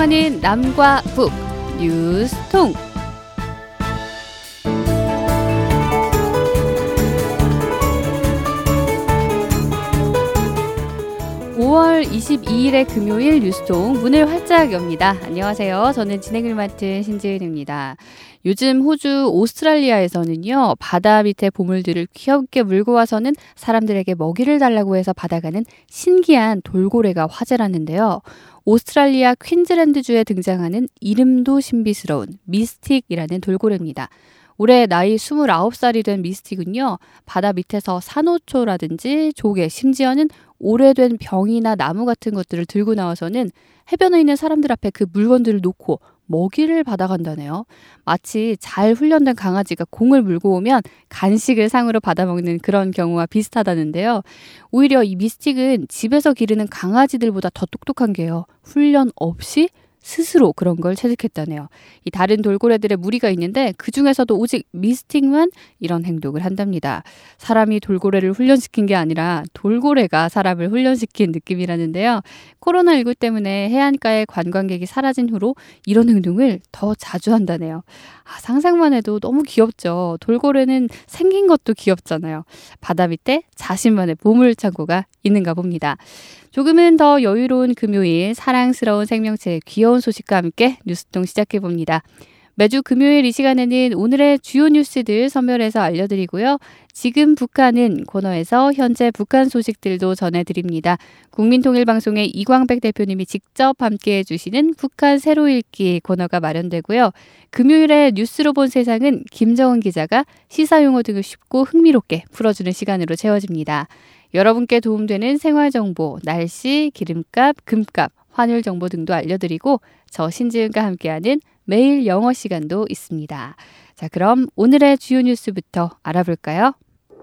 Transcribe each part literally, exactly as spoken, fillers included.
통하는 남과 북 뉴스통. 오월 이십이일의 금요일 뉴스통 문을 활짝 엽니다. 안녕하세요. 저는 진행을 맡은 신지은입니다. 요즘 호주, 오스트랄리아에서는요, 바다 밑에 보물들을 귀엽게 물고 와서는 사람들에게 먹이를 달라고 해서 받아가는 신기한 돌고래가 화제라는데요. 오스트랄리아 퀸즐랜드주에 등장하는 이름도 신비스러운 미스틱이라는 돌고래입니다. 올해 나이 스물아홉 살이 된 미스틱은요, 바다 밑에서 산호초라든지 조개, 심지어는 오래된 병이나 나무 같은 것들을 들고 나와서는 해변에 있는 사람들 앞에 그 물건들을 놓고 먹이를 받아간다네요. 마치 잘 훈련된 강아지가 공을 물고 오면 간식을 상으로 받아먹는 그런 경우와 비슷하다는데요. 오히려 이 미스틱은 집에서 기르는 강아지들보다 더 똑똑한 게요. 훈련 없이 스스로 그런 걸 체득했다네요. 이 다른 돌고래들의 무리가 있는데 그중에서도 오직 미스틱만 이런 행동을 한답니다. 사람이 돌고래를 훈련시킨 게 아니라 돌고래가 사람을 훈련시킨 느낌이라는데요. 코로나십구 때문에 해안가의 관광객이 사라진 후로 이런 행동을 더 자주 한다네요. 아, 상상만 해도 너무 귀엽죠. 돌고래는 생긴 것도 귀엽잖아요. 바다 밑에 자신만의 보물창고가 있는가 봅니다. 조금은 더 여유로운 금요일, 사랑스러운 생명체의 귀여운 소식과 함께 뉴스통 시작해봅니다. 매주 금요일 이 시간에는 오늘의 주요 뉴스들 선별해서 알려드리고요. 지금 북한은 코너에서 현재 북한 소식들도 전해드립니다. 국민통일방송의 이광백 대표님이 직접 함께해 주시는 북한 새로 읽기 코너가 마련되고요. 금요일에 뉴스로 본 세상은 김정은 기자가 시사용어 등을 쉽고 흥미롭게 풀어주는 시간으로 채워집니다. 여러분께 도움되는 생활정보, 날씨, 기름값, 금값, 환율 정보 등도 알려드리고 저 신지은과 함께하는 매일 영어 시간도 있습니다. 자, 그럼 오늘의 주요 뉴스부터 알아볼까요?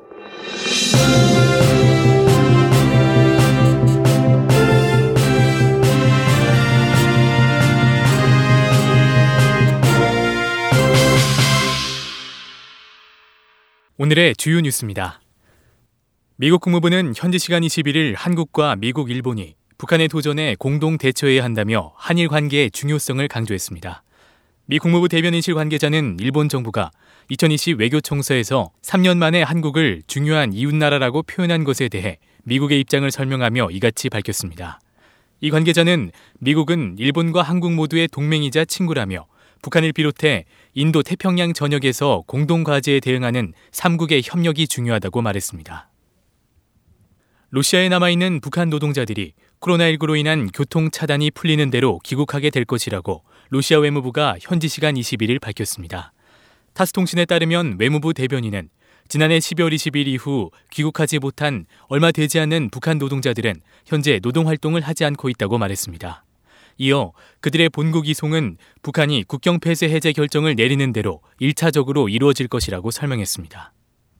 오늘의 주요 뉴스입니다. 미국 국무부는 현지 시간 이십일일 한국과 미국, 일본이 북한의 도전에 공동 대처해야 한다며 한일 관계의 중요성을 강조했습니다. 미 국무부 대변인실 관계자는 일본 정부가 이천이십 외교청서에서 삼 년 만에 한국을 중요한 이웃나라라고 표현한 것에 대해 미국의 입장을 설명하며 이같이 밝혔습니다. 이 관계자는 미국은 일본과 한국 모두의 동맹이자 친구라며 북한을 비롯해 인도 태평양 전역에서 공동과제에 대응하는 삼국의 협력이 중요하다고 말했습니다. 러시아에 남아있는 북한 노동자들이 코로나십구로 인한 교통 차단이 풀리는 대로 귀국하게 될 것이라고 러시아 외무부가 현지 시간 이십일일 밝혔습니다. 타스통신에 따르면 외무부 대변인은 지난해 십이월 이십일 이후 귀국하지 못한 얼마 되지 않는 북한 노동자들은 현재 노동활동을 하지 않고 있다고 말했습니다. 이어 그들의 본국 이송은 북한이 국경 폐쇄 해제 결정을 내리는 대로 일차적으로 이루어질 것이라고 설명했습니다.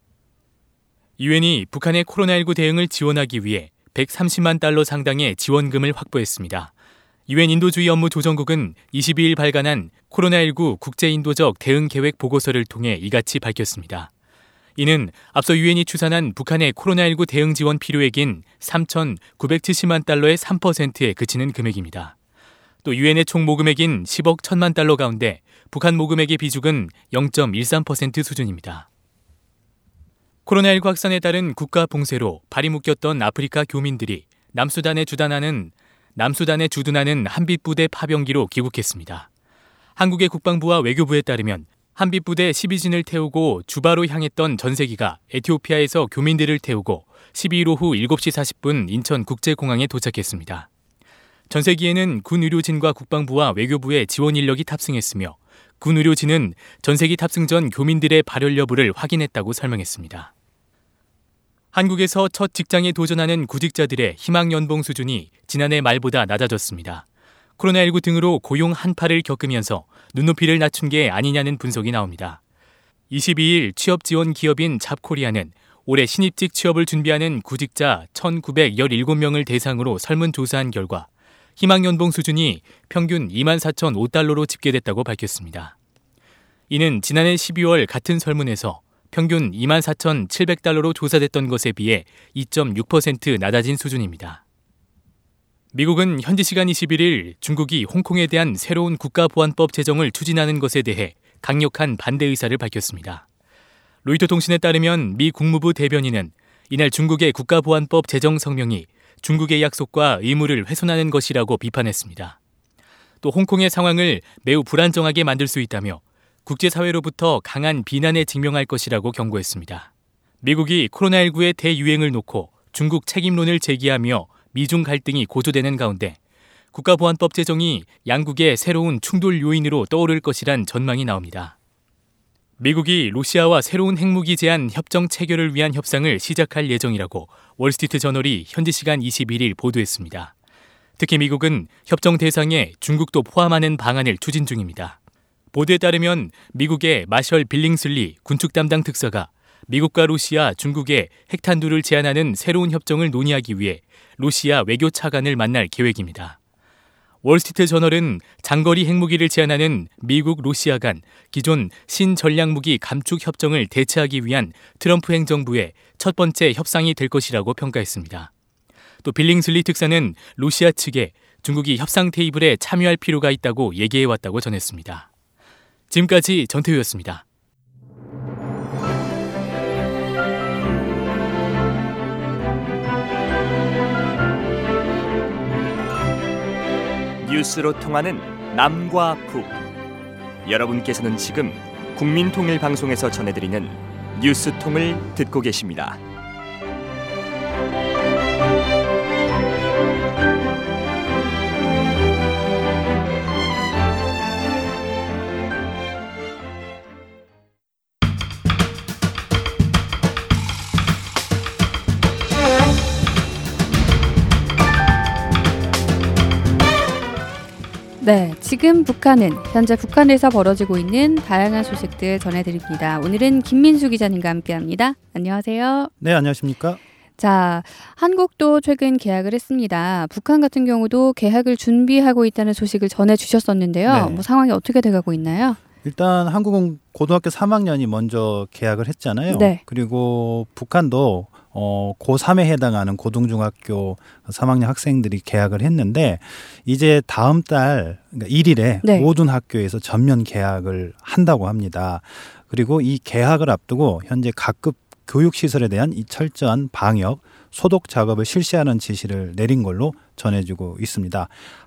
유엔이 북한의 코로나십구 대응을 지원하기 위해 백삼십만 달러 상당의 지원금을 확보했습니다. 유엔 인도주의 업무 조정국은 이십이일 발간한 코로나십구 국제인도적 대응 계획 보고서를 통해 이같이 밝혔습니다. 이는 앞서 유엔이 추산한 북한의 코로나십구 대응 지원 필요액인 삼천구백칠십만 달러의 삼 퍼센트에 그치는 금액입니다. 또 유엔의 총 모금액인 십억 천만 달러 가운데 북한 모금액의 비중은 영 점 일삼 퍼센트 수준입니다. 코로나십구 확산에 따른 국가 봉쇄로 발이 묶였던 아프리카 교민들이 남수단에 주둔하는 남수단에 주둔하는 한빛부대 파병기로 귀국했습니다. 한국의 국방부와 외교부에 따르면 한빛부대 십이 진을 태우고 주바로 향했던 전세기가 에티오피아에서 교민들을 태우고 십이일 오후 일곱 시 사십 분 인천국제공항에 도착했습니다. 전세기에는 군 의료진과 국방부와 외교부의 지원 인력이 탑승했으며 군 의료진은 전세기 탑승 전 교민들의 발열 여부를 확인했다고 설명했습니다. 한국에서 첫 직장에 도전하는 구직자들의 희망 연봉 수준이 지난해 말보다 낮아졌습니다. 코로나십구 등으로 고용 한파를 겪으면서 눈높이를 낮춘 게 아니냐는 분석이 나옵니다. 이십이일 취업 지원 기업인 잡코리아는 올해 신입직 취업을 준비하는 구직자 천구백십칠 명을 대상으로 설문조사한 결과 희망 연봉 수준이 평균 이만 사천오 달러로 집계됐다고 밝혔습니다. 이는 지난해 십이월 같은 설문에서 평균 이만 사천칠백 달러로 조사됐던 것에 비해 이 점 육 퍼센트 낮아진 수준입니다. 미국은 현지 시간 이십일 일 중국이 홍콩에 대한 새로운 국가보안법 제정을 추진하는 것에 대해 강력한 반대 의사를 밝혔습니다. 로이터 통신에 따르면 미 국무부 대변인은 이날 중국의 국가보안법 제정 성명이 중국의 약속과 의무를 훼손하는 것이라고 비판했습니다. 또 홍콩의 상황을 매우 불안정하게 만들 수 있다며 국제사회로부터 강한 비난에 직면할 것이라고 경고했습니다. 미국이 코로나십구의 대유행을 놓고 중국 책임론을 제기하며 미중 갈등이 고조되는 가운데 국가보안법 제정이 양국의 새로운 충돌 요인으로 떠오를 것이란 전망이 나옵니다. 미국이 로시아와 새로운 핵무기 제한 협정 체결을 위한 협상을 시작할 예정이라고 월스트리트 저널이 현지 시간 이십일 일 보도했습니다. 특히 미국은 협정 대상에 중국도 포함하는 방안을 추진 중입니다. 보도에 따르면 미국의 마셜 빌링슬리 군축 담당 특사가 미국과 로시아, 중국의 핵탄두를 제한하는 새로운 협정을 논의하기 위해 로시아 외교 차관을 만날 계획입니다. 월스트리트 저널은 장거리 핵무기를 제한하는 미국, 로시아 간 기존 신전략무기 감축 협정을 대체하기 위한 트럼프 행정부의 첫 번째 협상이 될 것이라고 평가했습니다. 또 빌링슬리 특사는 로시아 측에 중국이 협상 테이블에 참여할 필요가 있다고 얘기해왔다고 전했습니다. 지금까지 전태우였습니다. 뉴스로 통하는 남과 북. 여러분께서는 지금 국민통일방송에서 전해드리는 뉴스통을 듣고 계십니다. 네, 지금 북한은 현재 북한에서 벌어지고 있는 다양한 소식들 전해드립니다. 오늘은 김민수 기자님과 함께합니다. 안녕하세요. 네, 안녕하십니까? 자, 한국도 최근 개학을 했습니다. 북한 같은 경우도 개학을 준비하고 있다는 소식을 전해주셨었는데요. 네. 뭐 상황이 어떻게 돼가고 있나요? 일단 한국은 고등학교 삼 학년이 먼저 개학을 했잖아요. 네. 그리고 북한도 어, 고삼에 해당하는 고등중학교 삼 학년 학생들이 개학을 했는데 이제 다음 달 그러니까 일 일에 네. 모든 학교에서 전면 개학을 한다고 합니다. 그리고 이 개학을 앞두고 현재 각급 교육시설에 대한 이 철저한 방역, 소독 작업을 실시하는 지시를 내린 걸로 전해지고 있습니다.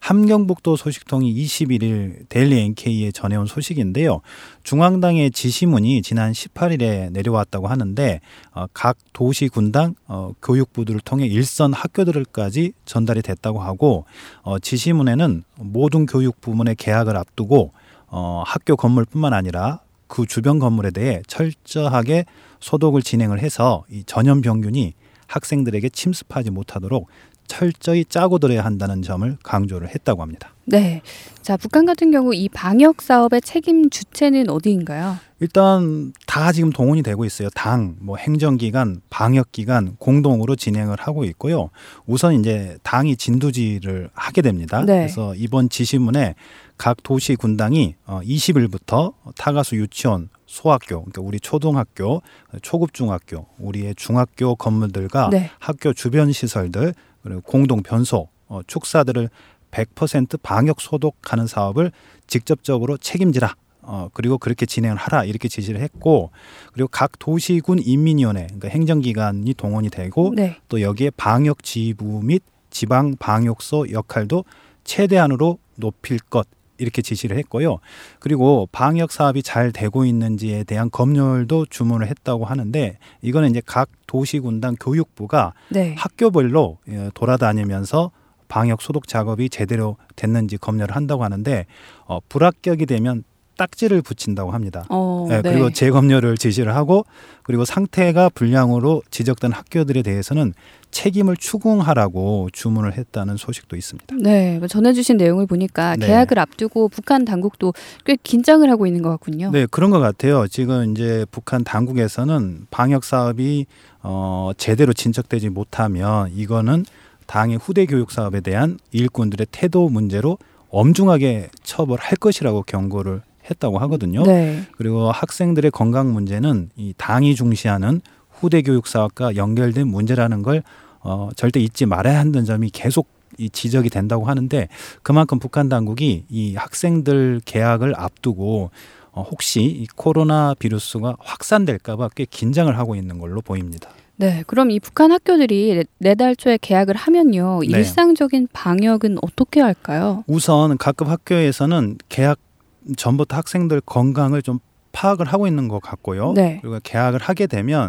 함경북도 소식통이 이십일 일 데일리 엔케이에 전해온 소식인데요. 중앙당의 지시문이 지난 십팔 일에 내려왔다고 하는데 어, 각 도시 군당 어, 교육부들을 통해 일선 학교들까지 전달이 됐다고 하고 어, 지시문에는 모든 교육 부문의 개학을 앞두고 어, 학교 건물뿐만 아니라 그 주변 건물에 대해 철저하게 소독을 진행을 해서 이 전염병균이 학생들에게 침습하지 못하도록 철저히 짜고 들어야 한다는 점을 강조를 했다고 합니다. 네, 자 북한 같은 경우 이 방역 사업의 책임 주체는 어디인가요? 일단 다 지금 동원이 되고 있어요. 당, 뭐 행정기관, 방역기관 공동으로 진행을 하고 있고요. 우선 이제 당이 진두지를 하게 됩니다. 네. 그래서 이번 지시문에 각 도시 군당이 이십 일부터 타가수 유치원, 소학교, 그러니까 우리 초등학교, 초급중학교, 우리의 중학교 건물들과 네. 학교 주변 시설들, 그리고 공동 변소, 어, 축사들을 백 퍼센트 방역 소독하는 사업을 직접적으로 책임지라. 어, 그리고 그렇게 진행을 하라 이렇게 지시를 했고, 그리고 각 도시군 인민위원회, 그러니까 행정기관이 동원이 되고 네. 또 여기에 방역지휘부 및 지방방역소 역할도 최대한으로 높일 것 이렇게 지시를 했고요. 그리고 방역 사업이 잘 되고 있는지에 대한 검열도 주문을 했다고 하는데 이거는 이제 각 도시군당 교육부가 네. 학교별로 돌아다니면서 방역 소독 작업이 제대로 됐는지 검열을 한다고 하는데 어, 불합격이 되면 딱지를 붙인다고 합니다. 어, 네, 그리고 네. 재검열을 지시를 하고 그리고 상태가 불량으로 지적된 학교들에 대해서는 책임을 추궁하라고 주문을 했다는 소식도 있습니다. 네, 전해주신 내용을 보니까 네. 개학을 앞두고 북한 당국도 꽤 긴장을 하고 있는 것 같군요. 네, 그런 것 같아요. 지금 이제 북한 당국에서는 방역 사업이 어, 제대로 진척되지 못하면 이거는 당의 후대 교육 사업에 대한 일꾼들의 태도 문제로 엄중하게 처벌할 것이라고 경고를 했다고 하거든요. 네. 그리고 학생들의 건강 문제는 이 당이 중시하는 후대 교육 사업과 연결된 문제라는 걸 어, 절대 잊지 말아야 한다는 점이 계속 이 지적이 된다고 하는데 그만큼 북한 당국이 이 학생들 개학을 앞두고 어, 혹시 이 코로나 바이러스가 확산될까 봐 꽤 긴장을 하고 있는 걸로 보입니다. 네, 그럼 이 북한 학교들이 내달 초에 개학을 하면요. 네. 일상적인 방역은 어떻게 할까요? 우선 각급 학교에서는 개학 전부터 학생들 건강을 좀 파악을 하고 있는 것 같고요. 네. 그리고 개학을 하게 되면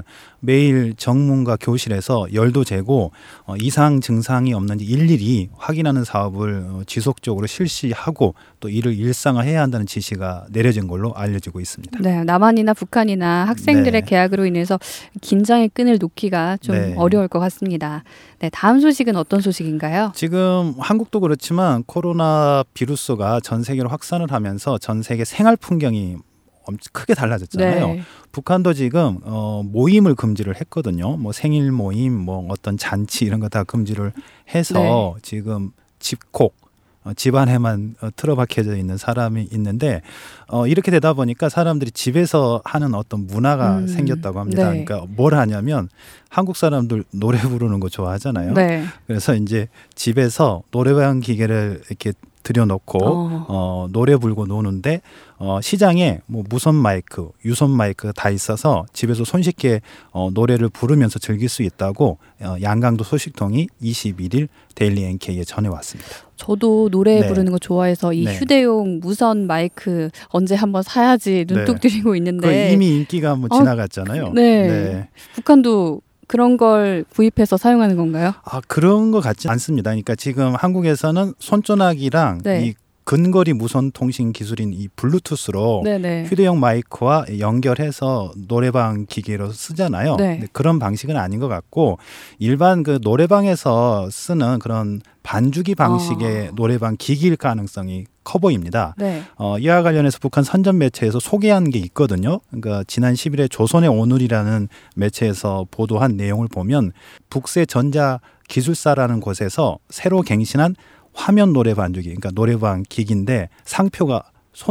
매일 정문과 교실에서 열도 재고 어, 이상 증상이 없는지 일일이 확인하는 사업을 어, 지속적으로 실시하고 또 이를 일상화해야 한다는 지시가 내려진 걸로 알려지고 있습니다. 네, 남한이나 북한이나 학생들의 네. 개학으로 인해서 긴장의 끈을 놓기가 좀 네. 어려울 것 같습니다. 네, 다음 소식은 어떤 소식인가요? 지금 한국도 그렇지만 코로나 바이러스가 전 세계로 확산을 하면서 전 세계 생활 풍경이 엄청 크게 달라졌잖아요. 네. 북한도 지금 어, 모임을 금지를 했거든요. 뭐 생일 모임, 뭐 어떤 잔치 이런 거 다 금지를 해서 네. 지금 집콕 어, 집안에만 어, 틀어박혀져 있는 사람이 있는데 어, 이렇게 되다 보니까 사람들이 집에서 하는 어떤 문화가 음, 생겼다고 합니다. 네. 그러니까 뭘 하냐면 한국 사람들 노래 부르는 거 좋아하잖아요. 네. 그래서 이제 집에서 노래방 기계를 이렇게 들여놓고 어. 어, 노래 부르고 노는데 어, 시장에 뭐 무선 마이크, 유선 마이크 다 있어서 집에서 손쉽게 어, 노래를 부르면서 즐길 수 있다고 어, 양강도 소식통이 이십일 일 데일리 엔케이에 전해왔습니다. 저도 노래 네. 부르는 거 좋아해서 이 네. 휴대용 무선 마이크 언제 한번 사야지 눈독 네. 들이고 그 있는데 이미 인기가 뭐 어, 지나갔잖아요. 네. 네. 북한도 그런 걸 구입해서 사용하는 건가요? 아 그런 것 같지 않습니다. 그러니까 지금 한국에서는 손전화기랑 네. 이 근거리 무선 통신 기술인 이 블루투스로 네네. 휴대용 마이크와 연결해서 노래방 기계로 쓰잖아요. 네. 근데 그런 방식은 아닌 것 같고 일반 그 노래방에서 쓰는 그런 반주기 방식의 아. 노래방 기기일 가능성이 커 보입니다. 네. 어, 이와 관련해서 북한 선전 매체에서 소개한 게 있거든요. 그러니까 지난 십일 일 조선의 오늘이라는 매체에서 보도한 내용을 보면 북세 전자 기술사라는 곳에서 새로 갱신한 화면 노래 반주기, 그러니까 노래방 기기인데 상표가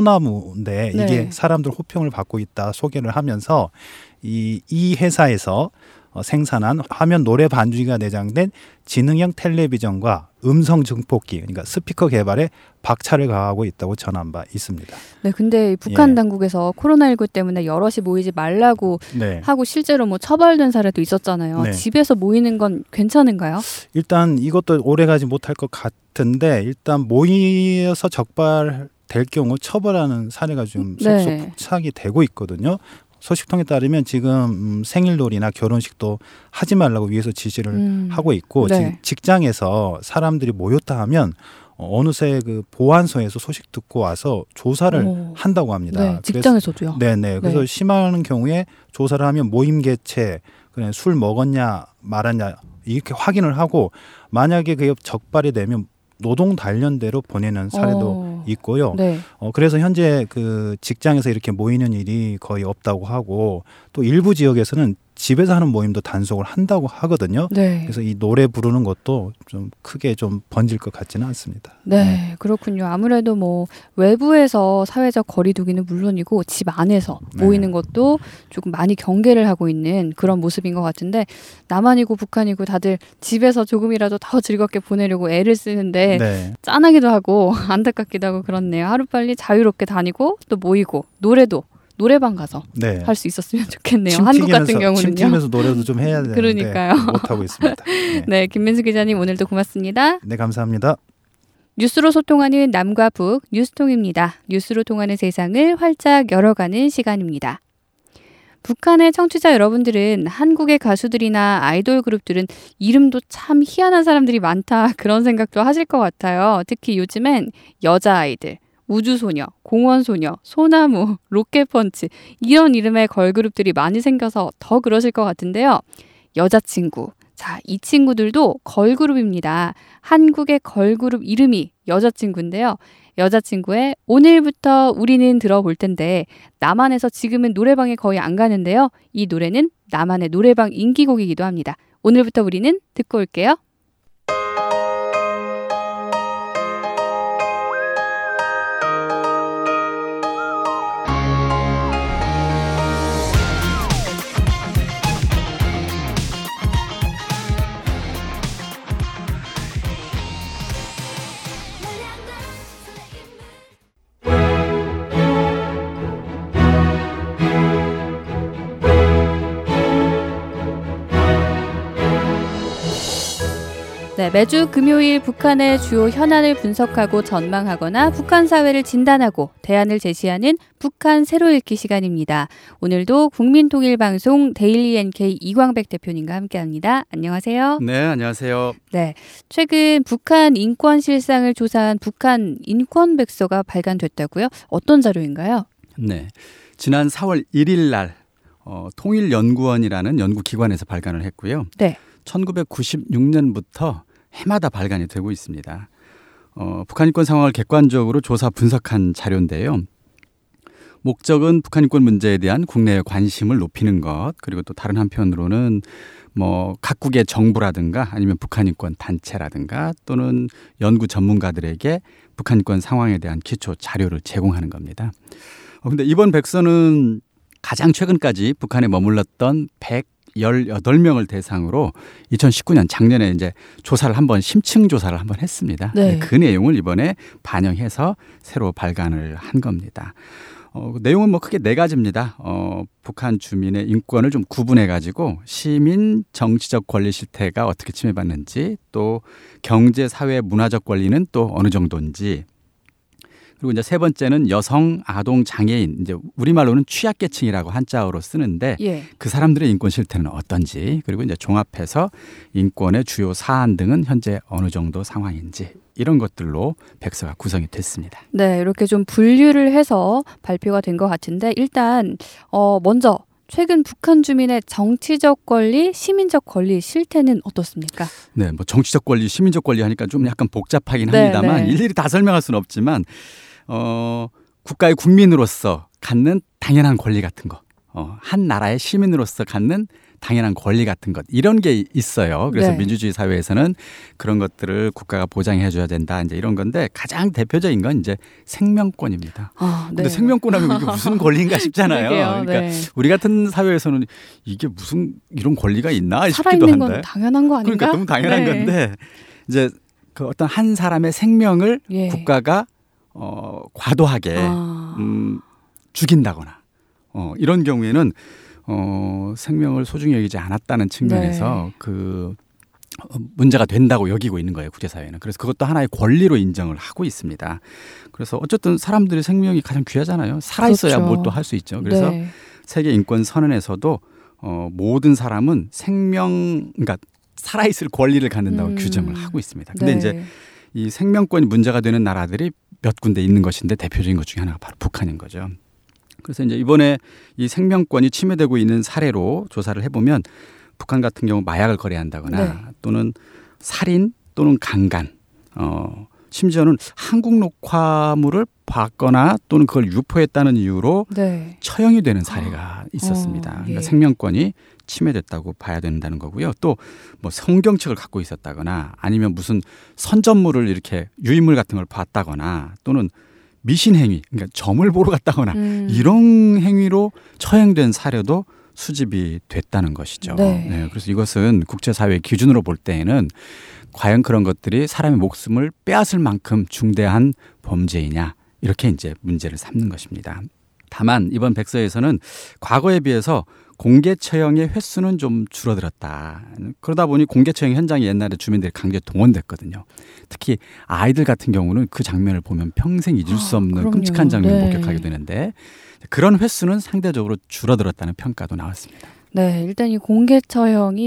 소나무인데 이게 네. 사람들 호평을 받고 있다 소개를 하면서 이, 이 회사에서 어, 생산한 화면 노래 반주기가 내장된 지능형 텔레비전과 음성 증폭기, 그러니까 스피커 개발에 박차를 가하고 있다고 전한 바 있습니다. 네, 근데 북한 예. 당국에서 코로나십구 때문에 여럿이 모이지 말라고 네. 하고 실제로 뭐 처벌된 사례도 있었잖아요. 네. 집에서 모이는 건 괜찮은가요? 일단 이것도 오래가지 못할 것 같은데 일단 모여서 적발될 경우 처벌하는 사례가 좀 네. 속속 포착이 되고 있거든요. 소식통에 따르면 지금 음, 생일놀이나 결혼식도 하지 말라고 위에서 지시를 음. 하고 있고 네. 지금 직장에서 사람들이 모였다 하면 어, 어느새 그 보안소에서 소식 듣고 와서 조사를 오. 한다고 합니다. 네, 직장에서도요. 그래서, 네네. 그래서 네. 심한 경우에 조사를 하면 모임 개최, 그냥 술 먹었냐 말았냐 이렇게 확인을 하고 만약에 그게 적발이 되면 노동 단련대로 보내는 사례도 어. 있고요. 네. 어, 그래서 현재 그 직장에서 이렇게 모이는 일이 거의 없다고 하고 또 일부 지역에서는 집에서 하는 모임도 단속을 한다고 하거든요. 네. 그래서 이 노래 부르는 것도 좀 크게 좀 번질 것 같지는 않습니다. 네, 그렇군요. 아무래도 뭐 외부에서 사회적 거리두기는 물론이고 집 안에서 네. 모이는 것도 조금 많이 경계를 하고 있는 그런 모습인 것 같은데 남한이고 북한이고 다들 집에서 조금이라도 더 즐겁게 보내려고 애를 쓰는데 네. 짠하기도 하고 안타깝기도 하고 그렇네요. 하루빨리 자유롭게 다니고 또 모이고 노래도 노래방 가서 네. 할 수 있었으면 좋겠네요. 침 한국 같은 튀기면서- 경우는요. 침 튀면서 노래도 좀 해야 되는데 그러니까요. 못 하고 있습니다. 네. 네, 김민수 기자님 오늘도 고맙습니다. 네, 감사합니다. 뉴스로 소통하는 남과 북 뉴스통입니다. 뉴스로 통하는 세상을 활짝 열어가는 시간입니다. 북한의 청취자 여러분들은 한국의 가수들이나 아이돌 그룹들은 이름도 참 희한한 사람들이 많다 그런 생각도 하실 것 같아요. 특히 요즘엔 여자아이들, 우주소녀, 공원소녀, 소나무, 로켓펀치 이런 이름의 걸그룹들이 많이 생겨서 더 그러실 것 같은데요. 여자친구, 자, 이 친구들도 걸그룹입니다. 한국의 걸그룹 이름이 여자친구인데요. 여자친구의 오늘부터 우리는 들어볼 텐데 남한에서 지금은 노래방에 거의 안 가는데요. 이 노래는 남한의 노래방 인기곡이기도 합니다. 오늘부터 우리는 듣고 올게요. 네, 매주 금요일 북한의 주요 현안을 분석하고 전망하거나 북한 사회를 진단하고 대안을 제시하는 북한 새로 읽기 시간입니다. 오늘도 국민통일방송 데일리 엔케이 이광백 대표님과 함께합니다. 안녕하세요. 네, 안녕하세요. 네, 최근 북한 인권 실상을 조사한 북한 인권백서가 발간됐다고요? 어떤 자료인가요? 네, 지난 사월 일일 날 어, 통일연구원이라는 연구기관에서 발간을 했고요. 네. 천구백구십육 년부터 해마다 발간이 되고 있습니다. 어, 북한 인권 상황을 객관적으로 조사 분석한 자료인데요. 목적은 북한 인권 문제에 대한 국내의 관심을 높이는 것, 그리고 또 다른 한편으로는 뭐 각국의 정부라든가 아니면 북한 인권 단체라든가 또는 연구 전문가들에게 북한 인권 상황에 대한 기초 자료를 제공하는 겁니다. 어, 근데 이번 백서는 가장 최근까지 북한에 머물렀던 백십팔 명을 대상으로 이천십구 년 작년에 이제 조사를 한번 심층 조사를 한번 했습니다. 네. 그 내용을 이번에 반영해서 새로 발간을 한 겁니다. 어, 내용은 뭐 크게 네 가지입니다. 어, 북한 주민의 인권을 좀 구분해 가지고 시민 정치적 권리 실태가 어떻게 침해받는지, 또 경제, 사회, 문화적 권리는 또 어느 정도인지, 그리고 이제 세 번째는 여성, 아동, 장애인, 이제 우리말로는 취약계층이라고 한자어로 쓰는데 예. 그 사람들의 인권 실태는 어떤지, 그리고 이제 종합해서 인권의 주요 사안 등은 현재 어느 정도 상황인지, 이런 것들로 백서가 구성이 됐습니다. 네, 이렇게 좀 분류를 해서 발표가 된 것 같은데 일단 어, 먼저 최근 북한 주민의 정치적 권리, 시민적 권리 실태는 어떻습니까? 네, 뭐 정치적 권리, 시민적 권리 하니까 좀 약간 복잡하긴 네, 합니다만 네. 일일이 다 설명할 수는 없지만 어, 국가의 국민으로서 갖는 당연한 권리 같은 거, 어, 한 나라의 시민으로서 갖는 당연한 권리 같은 것, 이런 게 있어요. 그래서 네. 민주주의 사회에서는 그런 것들을 국가가 보장해 줘야 된다, 이제 이런 건데 가장 대표적인 건 이제 생명권입니다. 아, 네. 근데 생명권 하면 이게 무슨 권리인가 싶잖아요. 그러게요. 그러니까 네. 우리 같은 사회에서는 이게 무슨 이런 권리가 있나 싶기도 살아있는 한데. 건 당연한 거 아닌가? 그러니까 너무 당연한 네. 건데 이제 그 어떤 한 사람의 생명을 예. 국가가 어, 과도하게 아. 음, 죽인다거나 어, 이런 경우에는 어, 생명을 소중히 여기지 않았다는 측면에서 네. 그 어, 문제가 된다고 여기고 있는 거예요, 국제사회는. 그래서 그것도 하나의 권리로 인정을 하고 있습니다. 그래서 어쨌든 사람들의 생명이 가장 귀하잖아요. 살아있어야 그렇죠. 뭘 또 할 수 있죠. 그래서 네. 세계 인권 선언에서도 어, 모든 사람은 생명, 그러니까 살아있을 권리를 갖는다고 음. 규정을 하고 있습니다. 근데 네. 이제 이 생명권이 문제가 되는 나라들이 몇 군데 있는 것인데 대표적인 것 중에 하나가 바로 북한인 거죠. 그래서 이제 이번에 이 생명권이 침해되고 있는 사례로 조사를 해보면 북한 같은 경우 마약을 거래한다거나 네. 또는 살인 또는 강간, 어, 심지어는 한국 녹화물을 봤거나 또는 그걸 유포했다는 이유로 네. 처형이 되는 사례가 있었습니다. 어, 예. 그러니까 생명권이 침해됐다고 봐야 된다는 거고요. 또 뭐 성경책을 갖고 있었다거나 아니면 무슨 선전물을 이렇게 유인물 같은 걸 봤다거나 또는 미신행위, 그러니까 점을 보러 갔다거나 음. 이런 행위로 처형된 사례도 수집이 됐다는 것이죠. 네. 네, 그래서 이것은 국제사회 기준으로 볼 때에는 과연 그런 것들이 사람의 목숨을 빼앗을 만큼 중대한 범죄이냐, 이렇게 이제 문제를 삼는 것입니다. 다만 이번 백서에서는 과거에 비해서 공개 처형의 횟수는 좀 줄어들었다. 그러다 보니 공개 처형 현장에 옛날에 주민들이 강제 동원됐거든요. 특히 아이들 같은 경우는 그 장면을 보면 평생 잊을 수 없는 아, 끔찍한 장면을 네. 목격하게 되는데 그런 횟수는 상대적으로 줄어들었다는 평가도 나왔습니다. 네, 일단 이 공개 처형이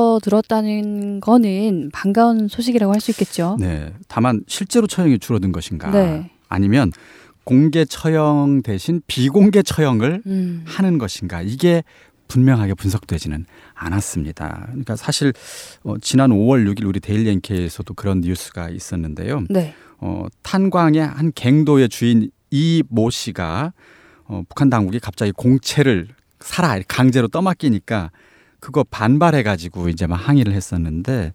줄어들었다는 거는 반가운 소식이라고 할 수 있겠죠. 네, 다만 실제로 처형이 줄어든 것인가, 네. 아니면 공개 처형 대신 비공개 처형을 음. 하는 것인가, 이게 분명하게 분석되지는 않았습니다. 그러니까 사실 어, 지난 오월 육일 우리 데일리 엔케이에서도 그런 뉴스가 있었는데요. 네. 어, 탄광의 한 갱도의 주인 이 모 씨가 어, 북한 당국이 갑자기 공채를 사라 강제로 떠맡기니까 그거 반발해가지고 이제 막 항의를 했었는데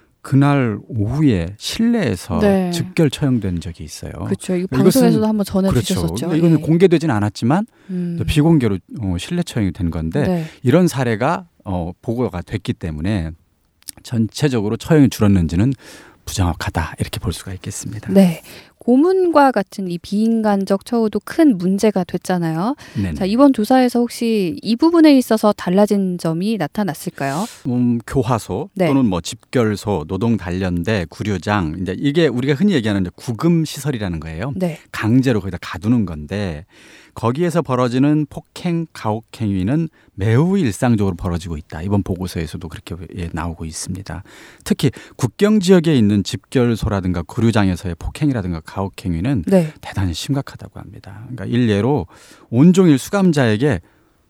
그날 오후에 실내에서 네. 즉결 처형된 적이 있어요. 그렇죠. 이 이것은- 방송에서도 한번 전해주셨었죠. 그렇죠. 이거는 예. 공개되지는 않았지만 음. 또 비공개로 어, 실내 처형이 된 건데 네. 이런 사례가 어, 보고가 됐기 때문에 전체적으로 처형이 줄었는지는 부정확하다, 이렇게 볼 수가 있겠습니다. 네. 고문과 같은 이 비인간적 처우도 큰 문제가 됐잖아요. 네네. 자, 이번 조사에서 혹시 이 부분에 있어서 달라진 점이 나타났을까요? 음, 교화소 네. 또는 뭐 집결소, 노동 단련대, 구류장, 이제 이게 우리가 흔히 얘기하는 이제 구금 시설이라는 거예요. 네. 강제로 거기다 가두는 건데 거기에서 벌어지는 폭행, 가혹 행위는 매우 일상적으로 벌어지고 있다. 이번 보고서에서도 그렇게 예, 나오고 있습니다. 특히 국경 지역에 있는 집결소라든가 구류장에서의 폭행이라든가 가혹 행위는 네. 대단히 심각하다고 합니다. 그러니까 일례로 온종일 수감자에게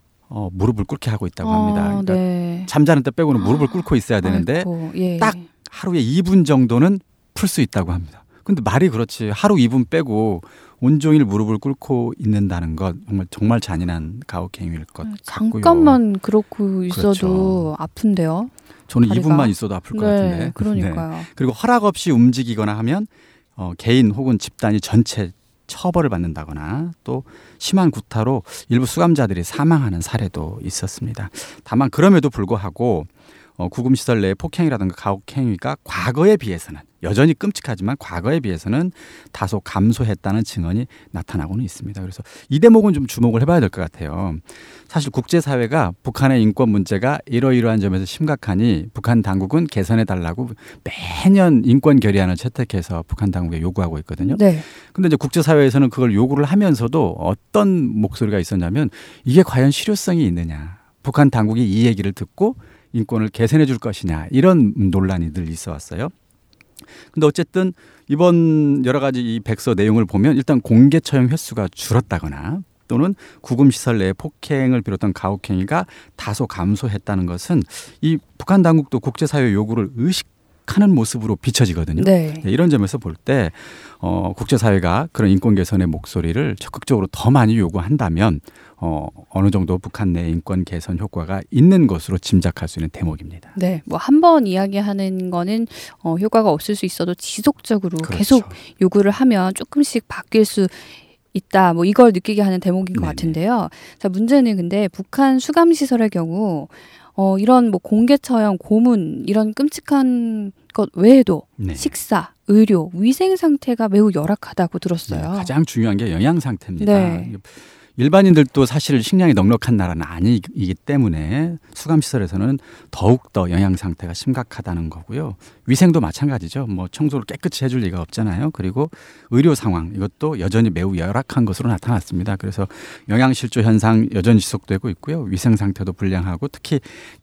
어, 무릎을 꿇게 하고 있다고 합니다. 어, 그러니까 네. 잠자는 때 빼고는 무릎을 꿇고 있어야 되는데 아이고, 예. 딱 하루에 이 분 정도는 풀 수 있다고 합니다. 근데 말이 그렇지. 하루 이 분 빼고 온종일 무릎을 꿇고 있는다는 것 정말 정말 잔인한 가혹 행위일 것 같고요. 잠깐만 그렇고 있어도 그렇죠. 아픈데요. 저는 다리가? 이 분만 있어도 아플 것 네, 같은데. 그러니까요. 네. 그리고 허락 없이 움직이거나 하면 어, 개인 혹은 집단이 전체 처벌을 받는다거나 또 심한 구타로 일부 수감자들이 사망하는 사례도 있었습니다. 다만 그럼에도 불구하고 어, 구금시설 내의 폭행이라든가 가혹 행위가 과거에 비해서는 여전히 끔찍하지만 과거에 비해서는 다소 감소했다는 증언이 나타나고는 있습니다. 그래서 이 대목은 좀 주목을 해봐야 될 것 같아요. 사실 국제사회가 북한의 인권 문제가 이러이러한 점에서 심각하니 북한 당국은 개선해달라고 매년 인권 결의안을 채택해서 북한 당국에 요구하고 있거든요. 네. 근데 이제 국제사회에서는 그걸 요구를 하면서도 어떤 목소리가 있었냐면 이게 과연 실효성이 있느냐. 북한 당국이 이 얘기를 듣고 인권을 개선해 줄 것이냐 이런 논란이 늘 있어 왔어요. 근데 어쨌든 이번 여러 가지 이 백서 내용을 보면 일단 공개 처형 횟수가 줄었다거나 또는 구금시설 내의 폭행을 비롯한 가혹행위가 다소 감소했다는 것은 이 북한 당국도 국제사회 요구를 의식하는 모습으로 비춰지거든요. 네. 이런 점에서 볼 때 어, 국제사회가 그런 인권 개선의 목소리를 적극적으로 더 많이 요구한다면 어, 어느 정도 북한 내 인권 개선 효과가 있는 것으로 짐작할 수 있는 대목입니다. 네, 뭐 한 번 이야기하는 거는 어, 효과가 없을 수 있어도 지속적으로 그렇죠. 계속 요구를 하면 조금씩 바뀔 수 있다. 뭐 이걸 느끼게 하는 대목인 것 네네. 같은데요. 자, 문제는 근데 북한 수감 시설의 경우 어, 이런 뭐 공개 처형, 고문 이런 끔찍한 것 외에도 네. 식사, 의료, 위생 상태가 매우 열악하다고 들었어요. 네, 가장 중요한 게 영양 상태입니다. 네. 일반인들도 사실 식량이 넉넉한 나라는 아니기 때문에 수감시설에서는 더욱더 영양 상태가 심각하다는 거고요. 위생도 마찬가지죠. 뭐 청소를 깨끗이 해줄 리가 없잖아요. 그리고 의료 상황 이것도 여전히 매우 열악한 것으로 나타났습니다. 그래서 영양실조 현상 여전히 지속되고 있고요. 위생 상태도 불량하고 특히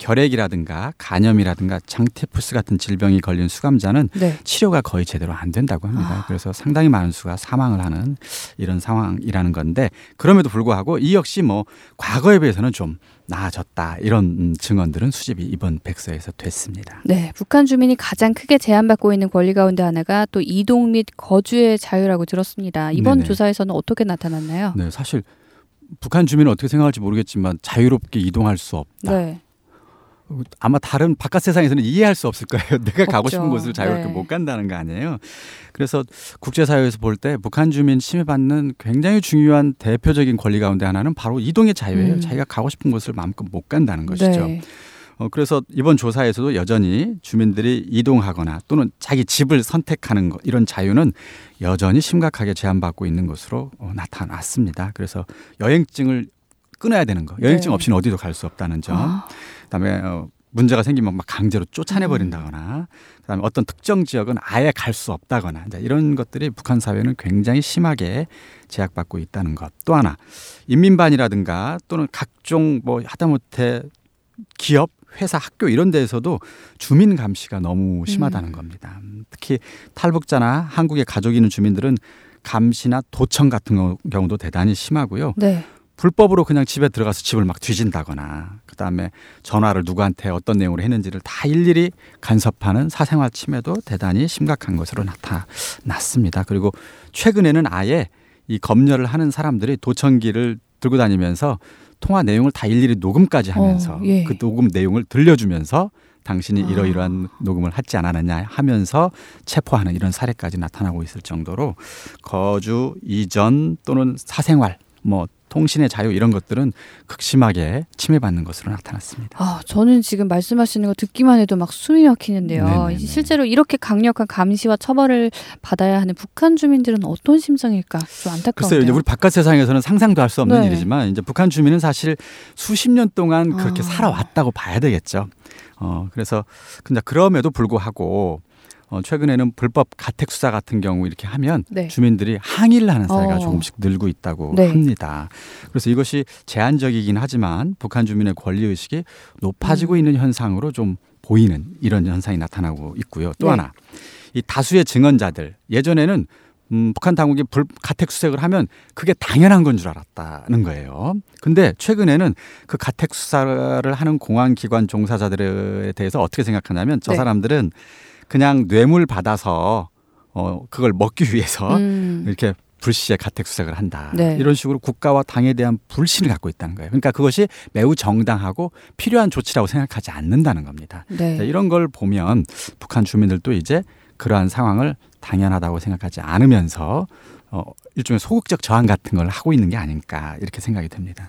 결핵이라든가 간염이라든가 장티푸스 같은 질병이 걸린 수감자는 네. 치료가 거의 제대로 안 된다고 합니다. 아. 그래서 상당히 많은 수가 사망을 하는 이런 상황이라는 건데 그럼에도 불구하고 이 역시 뭐 과거에 비해서는 좀 나아졌다 이런 증언들은 수집이 이번 백서에서 됐습니다. 네, 북한 주민이 가장 크게 제한받고 있는 권리 가운데 하나가 또 이동 및 거주의 자유라고 들었습니다. 이번 네네. 조사에서는 어떻게 나타났나요? 네, 사실 북한 주민은 어떻게 생각할지 모르겠지만 자유롭게 이동할 수 없다. 네. 아마 다른 바깥 세상에서는 이해할 수 없을 거예요. 내가 가고 없죠. 싶은 곳을 자유롭게 네. 못 간다는 거 아니에요. 그래서 국제사회에서 볼 때 북한 주민 침해받는 굉장히 중요한 대표적인 권리 가운데 하나는 바로 이동의 자유예요. 음. 자기가 가고 싶은 곳을 마음껏 못 간다는 것이죠. 네. 어, 그래서 이번 조사에서도 여전히 주민들이 이동하거나 또는 자기 집을 선택하는 것 이런 자유는 여전히 심각하게 제한받고 있는 것으로 어, 나타났습니다. 그래서 여행증을 끊어야 되는 거. 여행증 네. 없이는 어디도 갈 수 없다는 점. 아. 그다음에 어, 문제가 생기면 막 강제로 쫓아내버린다거나 그다음에 어떤 특정 지역은 아예 갈 수 없다거나 이제 이런 것들이 북한 사회는 굉장히 심하게 제약받고 있다는 것. 또 하나 인민반이라든가 또는 각종 뭐 하다못해 기업, 회사, 학교 이런 데에서도 주민 감시가 너무 심하다는 음. 겁니다. 특히 탈북자나 한국에 가족이 있는 주민들은 감시나 도청 같은 경우도 대단히 심하고요. 네. 불법으로 그냥 집에 들어가서 집을 막 뒤진다거나 그다음에 전화를 누구한테 어떤 내용으로 했는지를 다 일일이 간섭하는 사생활 침해도 대단히 심각한 것으로 나타났습니다. 그리고 최근에는 아예 이 검열을 하는 사람들이 도청기를 들고 다니면서 통화 내용을 다 일일이 녹음까지 하면서 어, 예. 그 녹음 내용을 들려주면서 당신이 아. 이러이러한 녹음을 하지 않았느냐 하면서 체포하는 이런 사례까지 나타나고 있을 정도로 거주 이전 또는 사생활 뭐 통신의 자유 이런 것들은 극심하게 침해받는 것으로 나타났습니다. 아, 저는 지금 말씀하시는 거 듣기만 해도 막 숨이 막히는데요. 네네네. 실제로 이렇게 강력한 감시와 처벌을 받아야 하는 북한 주민들은 어떤 심정일까? 좀 안타까운데요. 글쎄요, 이제 우리 바깥 세상에서는 상상도 할 수 없는 네. 일이지만 이제 북한 주민은 사실 수십 년 동안 그렇게 아. 살아왔다고 봐야 되겠죠. 어, 그래서 근데 그럼에도 불구하고 어, 최근에는 불법 가택 수사 같은 경우 이렇게 하면 네. 주민들이 항의를 하는 사례가 어. 조금씩 늘고 있다고 네. 합니다. 그래서 이것이 제한적이긴 하지만 북한 주민의 권리 의식이 높아지고 음. 있는 현상으로 좀 보이는 이런 현상이 나타나고 있고요. 또 네. 하나, 이 다수의 증언자들 예전에는 음, 북한 당국이 불, 가택 수색을 하면 그게 당연한 건 줄 알았다는 거예요. 근데 최근에는 그 가택 수사를 하는 공안기관 종사자들에 대해서 어떻게 생각하냐면 저 네. 사람들은 그냥 뇌물 받아서 어, 그걸 먹기 위해서 음. 이렇게 불시에 가택 수색을 한다. 네. 이런 식으로 국가와 당에 대한 불신을 갖고 있다는 거예요. 그러니까 그것이 매우 정당하고 필요한 조치라고 생각하지 않는다는 겁니다. 네. 자, 이런 걸 보면 북한 주민들도 이제 그러한 상황을 당연하다고 생각하지 않으면서 어, 일종의 소극적 저항 같은 걸 하고 있는 게 아닐까 이렇게 생각이 됩니다.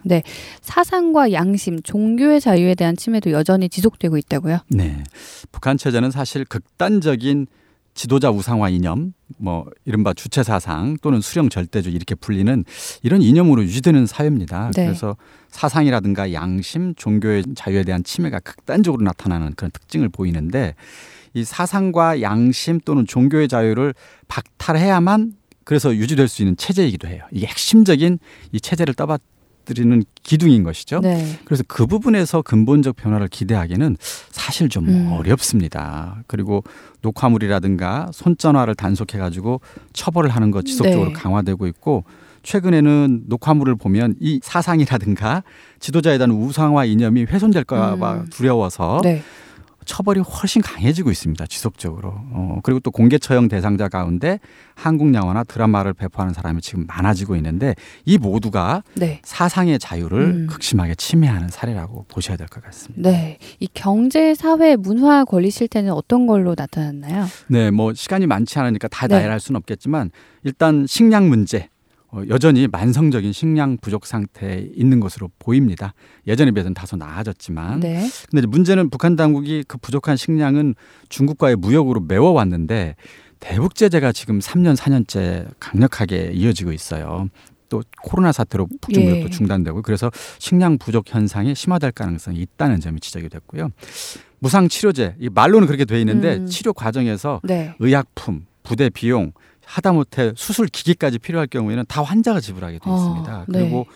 사상과 양심, 종교의 자유에 대한 침해도 여전히 지속되고 있다고요? 네, 북한 체제는 사실 극단적인 지도자 우상화 이념, 뭐 이른바 주체 사상 또는 수령 절대주의 이렇게 불리는 이런 이념으로 유지되는 사회입니다. 네. 그래서 사상이라든가 양심, 종교의 자유에 대한 침해가 극단적으로 나타나는 그런 특징을 보이는데 이 사상과 양심 또는 종교의 자유를 박탈해야만 그래서 유지될 수 있는 체제이기도 해요. 이게 핵심적인 이 체제를 떠받드리는 기둥인 것이죠. 네. 그래서 그 부분에서 근본적 변화를 기대하기는 사실 좀 음. 어렵습니다. 그리고 녹화물이라든가 손전화를 단속해가지고 처벌을 하는 것 지속적으로 네. 강화되고 있고 최근에는 녹화물을 보면 이 사상이라든가 지도자에 대한 우상화 이념이 훼손될까 봐 음. 두려워서 네. 처벌이 훨씬 강해지고 있습니다. 지속적으로. 어, 그리고 또 공개 처형 대상자 가운데 한국 영화나 드라마를 배포하는 사람이 지금 많아지고 있는데 이 모두가 네. 사상의 자유를 음. 극심하게 침해하는 사례라고 보셔야 될 것 같습니다. 네. 이 경제, 사회, 문화 권리 실태는 어떤 걸로 나타났나요? 네, 뭐 시간이 많지 않으니까 다 네. 나열할 수는 없겠지만 일단 식량 문제. 어, 여전히 만성적인 식량 부족 상태에 있는 것으로 보입니다. 예전에 비해서는 다소 나아졌지만 네. 근데 이제 문제는 북한 당국이 그 부족한 식량은 중국과의 무역으로 메워왔는데 대북 제재가 지금 삼 년, 사 년째 강력하게 이어지고 있어요. 또 코로나 사태로 북중 예. 무역도 중단되고 그래서 식량 부족 현상이 심화될 가능성이 있다는 점이 지적이 됐고요. 무상 치료제, 이 말로는 그렇게 돼 있는데 음. 치료 과정에서 네. 의약품, 부대 비용, 하다못해 수술 기기까지 필요할 경우에는 다 환자가 지불하게 돼 있습니다. 어, 네. 그리고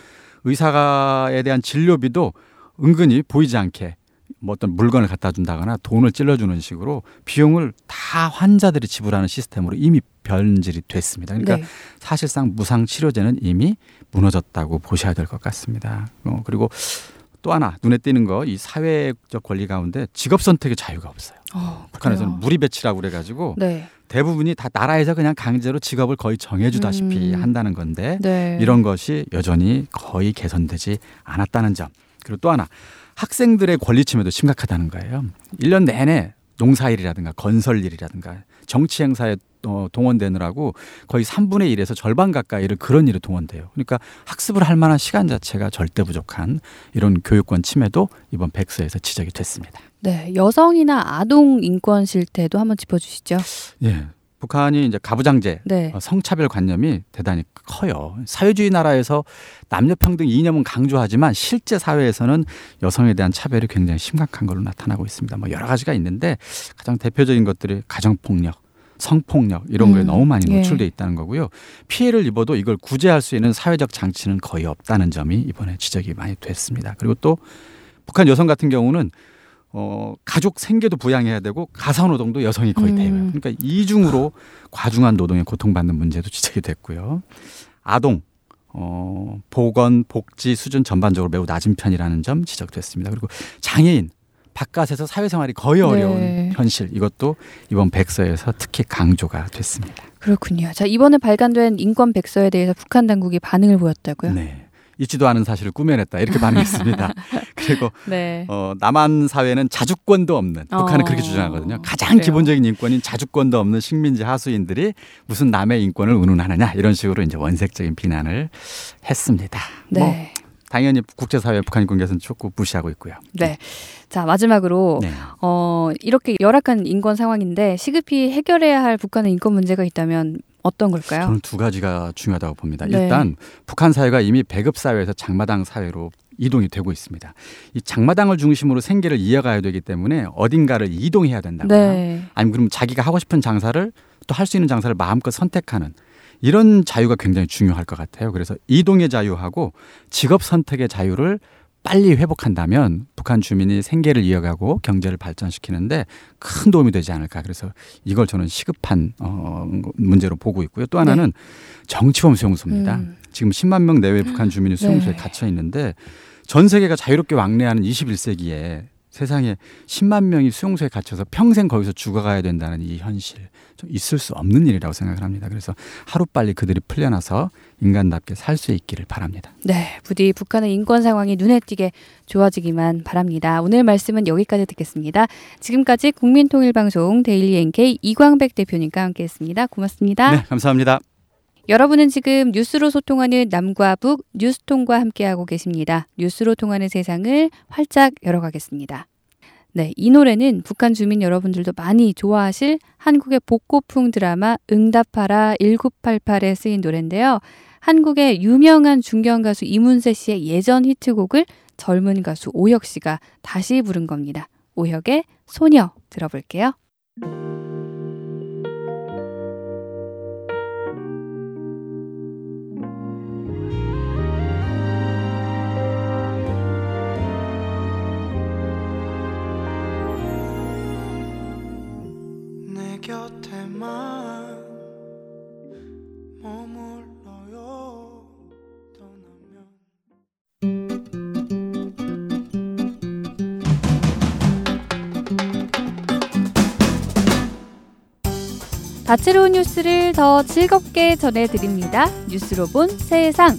의사에 대한 진료비도 은근히 보이지 않게 뭐 어떤 물건을 갖다 준다거나 돈을 찔러주는 식으로 비용을 다 환자들이 지불하는 시스템으로 이미 변질이 됐습니다. 그러니까 네. 사실상 무상 치료제는 이미 무너졌다고 보셔야 될 것 같습니다. 어, 그리고 또 하나 눈에 띄는 거 이 사회적 권리 가운데 직업 선택의 자유가 없어요. 어, 북한에서는 그래요? 무리 배치라고 그래가지고 네. 대부분이 다 나라에서 그냥 강제로 직업을 거의 정해주다시피 음. 한다는 건데 네. 이런 것이 여전히 거의 개선되지 않았다는 점. 그리고 또 하나 학생들의 권리 침해도 심각하다는 거예요. 일 년 내내 농사일이라든가 건설일이라든가 정치 행사에 어, 동원되느라고 거의 삼분의 일에서 절반 가까이를 그런 일에 동원돼요. 그러니까 학습을 할 만한 시간 자체가 절대 부족한 이런 교육권 침해도 이번 백서에서 지적이 됐습니다. 네. 여성이나 아동 인권 실태도 한번 짚어주시죠. 예. 북한이 이제 가부장제, 네. 어, 성차별 관념이 대단히 커요. 사회주의 나라에서 남녀평등 이념은 강조하지만 실제 사회에서는 여성에 대한 차별이 굉장히 심각한 걸로 나타나고 있습니다. 뭐 여러 가지가 있는데 가장 대표적인 것들이 가정폭력, 성폭력 이런 거에 음, 너무 많이 예. 노출돼 있다는 거고요. 피해를 입어도 이걸 구제할 수 있는 사회적 장치는 거의 없다는 점이 이번에 지적이 많이 됐습니다. 그리고 또 북한 여성 같은 경우는 어, 가족 생계도 부양해야 되고 가사노동도 여성이 거의 음. 대여해요. 그러니까 이중으로 과중한 노동에 고통받는 문제도 지적이 됐고요. 아동, 어, 보건, 복지 수준 전반적으로 매우 낮은 편이라는 점 지적됐습니다. 그리고 장애인, 바깥에서 사회생활이 거의 어려운 네. 현실 이것도 이번 백서에서 특히 강조가 됐습니다. 그렇군요. 자, 이번에 발간된 인권 백서에 대해서 북한 당국이 반응을 보였다고요? 네. 있지도 않은 사실을 꾸며냈다 이렇게 반응했습니다. 그리고 네. 어, 남한 사회는 자주권도 없는 북한은 어. 그렇게 주장하거든요. 가장 그래요. 기본적인 인권인 자주권도 없는 식민지 하수인들이 무슨 남의 인권을 운운하느냐 이런 식으로 이제 원색적인 비난을 했습니다. 네. 뭐 당연히 국제사회 북한 인권 개선 촉구 무시하고 있고요. 네. 자, 마지막으로 네. 어, 이렇게 열악한 인권 상황인데 시급히 해결해야 할 북한의 인권 문제가 있다면 어떤 걸까요? 저는 두 가지가 중요하다고 봅니다. 네. 일단 북한 사회가 이미 배급 사회에서 장마당 사회로 이동이 되고 있습니다. 이 장마당을 중심으로 생계를 이어가야 되기 때문에 어딘가를 이동해야 된다거나 네. 아니면 그럼 자기가 하고 싶은 장사를 또 할 수 있는 장사를 마음껏 선택하는 이런 자유가 굉장히 중요할 것 같아요. 그래서 이동의 자유하고 직업 선택의 자유를 빨리 회복한다면 북한 주민이 생계를 이어가고 경제를 발전시키는데 큰 도움이 되지 않을까. 그래서 이걸 저는 시급한 어, 문제로 보고 있고요. 또 하나는 네. 정치범 수용소입니다. 음. 지금 십만 명 내외 북한 주민이 수용소에 네. 갇혀 있는데 전 세계가 자유롭게 왕래하는 이십일 세기에 세상에 십만 명이 수용소에 갇혀서 평생 거기서 죽어가야 된다는 이 현실 좀 있을 수 없는 일이라고 생각을 합니다. 그래서 하루빨리 그들이 풀려나서 인간답게 살 수 있기를 바랍니다. 네, 부디 북한의 인권 상황이 눈에 띄게 좋아지기만 바랍니다. 오늘 말씀은 여기까지 듣겠습니다. 지금까지 국민통일방송 데일리 엔케이 이광백 대표님과 함께했습니다. 고맙습니다. 네, 감사합니다. 여러분은 지금 뉴스로 소통하는 남과 북 뉴스통과 함께하고 계십니다. 뉴스로 통하는 세상을 활짝 열어가겠습니다. 네, 이 노래는 북한 주민 여러분들도 많이 좋아하실 한국의 복고풍 드라마 응답하라 천구백팔십팔에 쓰인 노래인데요. 한국의 유명한 중견 가수 이문세 씨의 예전 히트곡을 젊은 가수 오혁 씨가 다시 부른 겁니다. 오혁의 소녀 들어볼게요. 곁에만 머물러요 떠나면 다채로운 뉴스를 더 즐겁게 전해드립니다. 뉴스로 본 세상.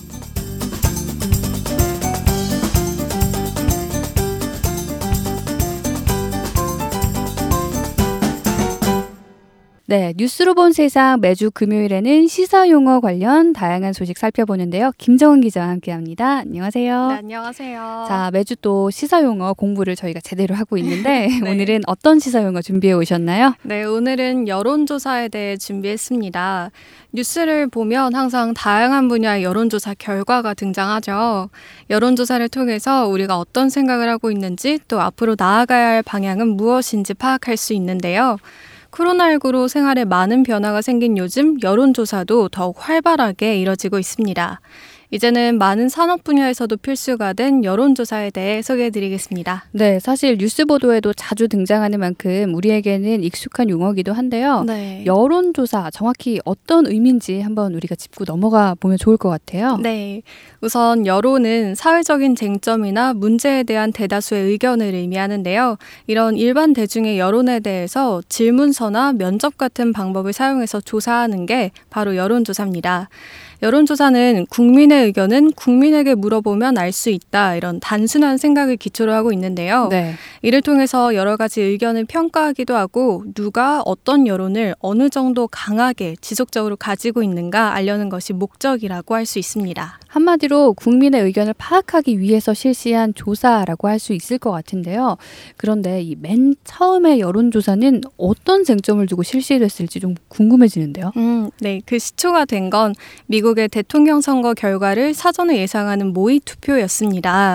네, 뉴스로 본 세상 매주 금요일에는 시사용어 관련 다양한 소식 살펴보는데요. 김정은 기자와 함께합니다. 안녕하세요. 네, 안녕하세요. 자, 매주 또 시사용어 공부를 저희가 제대로 하고 있는데 네. 오늘은 어떤 시사용어 준비해 오셨나요? 네, 오늘은 여론조사에 대해 준비했습니다. 뉴스를 보면 항상 다양한 분야의 여론조사 결과가 등장하죠. 여론조사를 통해서 우리가 어떤 생각을 하고 있는지 또 앞으로 나아가야 할 방향은 무엇인지 파악할 수 있는데요. 코로나십구로 생활에 많은 변화가 생긴 요즘 여론조사도 더욱 활발하게 이뤄지고 있습니다. 이제는 많은 산업 분야에서도 필수가 된 여론조사에 대해 소개해드리겠습니다. 네, 사실 뉴스 보도에도 자주 등장하는 만큼 우리에게는 익숙한 용어이기도 한데요. 네. 여론조사 정확히 어떤 의미인지 한번 우리가 짚고 넘어가 보면 좋을 것 같아요. 네, 우선 여론은 사회적인 쟁점이나 문제에 대한 대다수의 의견을 의미하는데요. 이런 일반 대중의 여론에 대해서 질문서나 면접 같은 방법을 사용해서 조사하는 게 바로 여론조사입니다. 여론조사는 국민의 의견은 국민에게 물어보면 알 수 있다 이런 단순한 생각을 기초로 하고 있는데요. 네. 이를 통해서 여러 가지 의견을 평가하기도 하고 누가 어떤 여론을 어느 정도 강하게 지속적으로 가지고 있는가 알려는 것이 목적이라고 할 수 있습니다. 한마디로 국민의 의견을 파악하기 위해서 실시한 조사라고 할 수 있을 것 같은데요. 그런데 이 맨 처음에 여론조사는 어떤 쟁점을 두고 실시됐을지 좀 궁금해지는데요. 음, 네, 그 시초가 된 건 미국의 대통령 선거 결과를 사전에 예상하는 모의 투표였습니다.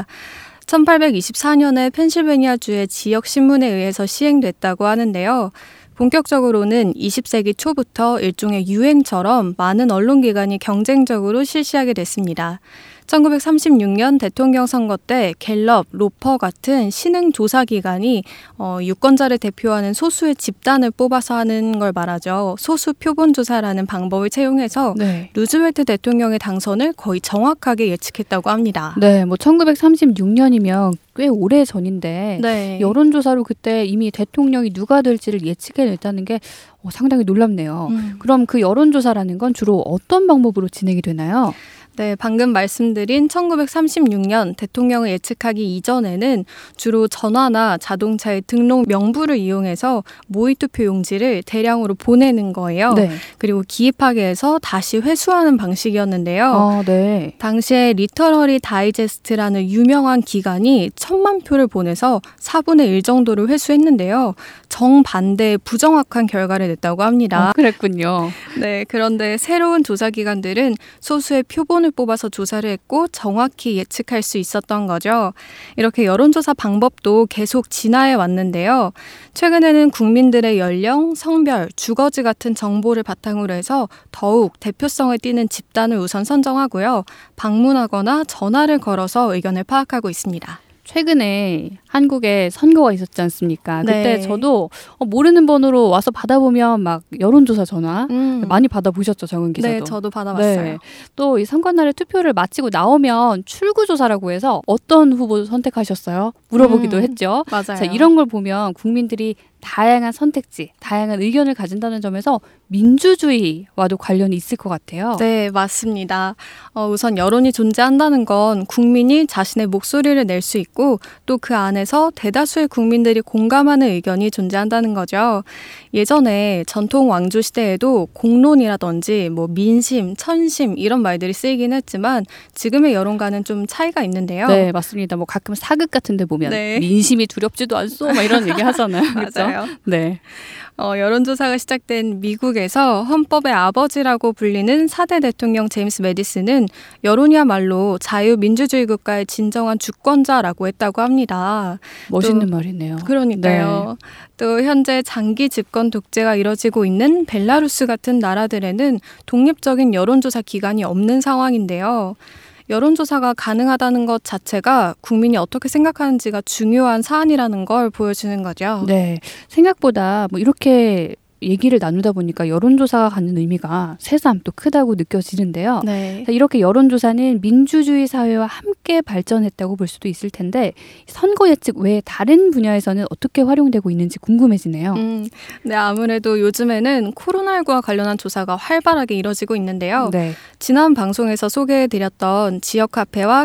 천팔백이십사 년에 펜실베니아주의 지역 신문에 의해서 시행됐다고 하는데요. 본격적으로는 이십 세기 초부터 일종의 유행처럼 많은 언론기관이 경쟁적으로 실시하게 됐습니다. 천구백삼십육 년 대통령 선거 때 갤럽, 로퍼 같은 신흥 조사기관이 어, 유권자를 대표하는 소수의 집단을 뽑아서 하는 걸 말하죠. 소수 표본조사라는 방법을 채용해서 네. 루즈벨트 대통령의 당선을 거의 정확하게 예측했다고 합니다. 네, 뭐 천구백삼십육 년이면 꽤 오래 전인데 네. 여론조사로 그때 이미 대통령이 누가 될지를 예측해냈다는 게 어, 상당히 놀랍네요. 음. 그럼 그 여론조사라는 건 주로 어떤 방법으로 진행이 되나요? 네, 방금 말씀드린 천구백삼십육 년 대통령을 예측하기 이전에는 주로 전화나 자동차의 등록 명부를 이용해서 모의투표 용지를 대량으로 보내는 거예요. 네. 그리고 기입하게 해서 다시 회수하는 방식이었는데요. 아, 네. 당시에 리터러리 다이제스트라는 유명한 기관이 천만 표를 보내서 사분의 일 정도를 회수했는데요. 정반대의 부정확한 결과를 냈다고 합니다. 아, 그랬군요. 네, 그런데 새로운 조사 기관들은 소수의 표본을 뽑아서 조사를 했고 정확히 예측할 수 있었던 거죠. 이렇게 여론조사 방법도 계속 진화해 왔는데요. 최근에는 국민들의 연령, 성별, 주거지 같은 정보를 바탕으로 해서 더욱 대표성을 띠는 집단을 우선 선정하고요. 방문하거나 전화를 걸어서 의견을 파악하고 있습니다. 최근에 한국에 선거가 있었지 않습니까? 그때 네. 저도 모르는 번호로 와서 받아보면 막 여론조사 전화 음. 많이 받아보셨죠, 정은 기자도? 네, 저도 받아봤어요. 네. 또 이 선거날에 투표를 마치고 나오면 출구조사라고 해서 어떤 후보 선택하셨어요? 물어보기도 음. 했죠. 맞아요. 자, 이런 걸 보면 국민들이 다양한 선택지, 다양한 의견을 가진다는 점에서 민주주의와도 관련이 있을 것 같아요. 네, 맞습니다. 어, 우선 여론이 존재한다는 건 국민이 자신의 목소리를 낼 수 있고 또 그 안에서 대다수의 국민들이 공감하는 의견이 존재한다는 거죠. 예전에 전통 왕조 시대에도 공론이라든지 뭐 민심, 천심 이런 말들이 쓰이긴 했지만 지금의 여론과는 좀 차이가 있는데요. 네, 맞습니다. 뭐 가끔 사극 같은 데 보면 네. 민심이 두렵지도 않소 막 이런 얘기 하잖아요. 그렇죠? 맞아요. 네. 어, 여론조사가 시작된 미국에서 헌법의 아버지라고 불리는 사 대 대통령 제임스 매디슨은 여론이야말로 자유민주주의 국가의 진정한 주권자라고 했다고 합니다. 멋있는 또, 말이네요. 그러니까요. 네. 또 현재 장기 집권 독재가 이뤄지고 있는 벨라루스 같은 나라들에는 독립적인 여론조사 기관이 없는 상황인데요. 여론조사가 가능하다는 것 자체가 국민이 어떻게 생각하는지가 중요한 사안이라는 걸 보여주는 거죠. 네. 생각보다 뭐 이렇게 얘기를 나누다 보니까 여론조사가 갖는 의미가 새삼 또 크다고 느껴지는데요. 네. 이렇게 여론조사는 민주주의 사회와 함께 발전했다고 볼 수도 있을 텐데 선거 예측 외에 다른 분야에서는 어떻게 활용되고 있는지 궁금해지네요. 음, 네, 아무래도 요즘에는 코로나십구와 관련한 조사가 활발하게 이뤄지고 있는데요. 네. 지난 방송에서 소개해드렸던 지역화폐와